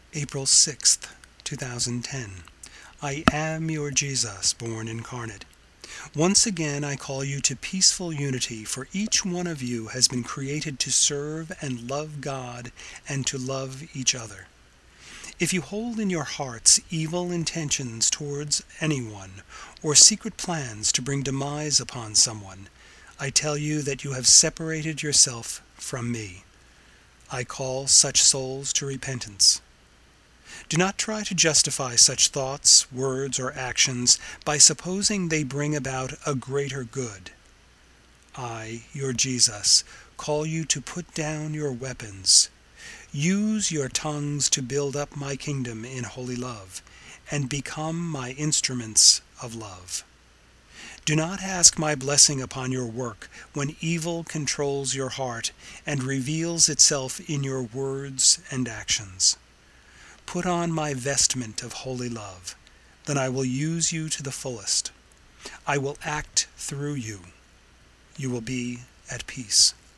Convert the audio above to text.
April 6th, 2010. I am your Jesus, born incarnate. Once again I call you to peaceful unity, for each one of you has been created to serve and love God and to love each other. If you hold in your hearts evil intentions towards anyone, or secret plans to bring demise upon someone, I tell you that you have separated yourself from me. I call such souls to repentance. Do not try to justify such thoughts, words, or actions by supposing they bring about a greater good. I, your Jesus, call you to put down your weapons. Use your tongues to build up my kingdom in holy love, and become my instruments of love. Do not ask my blessing upon your work when evil controls your heart and reveals itself in your words and actions. Put on my vestment of holy love, then I will use you to the fullest. I will act through you. You will be at peace.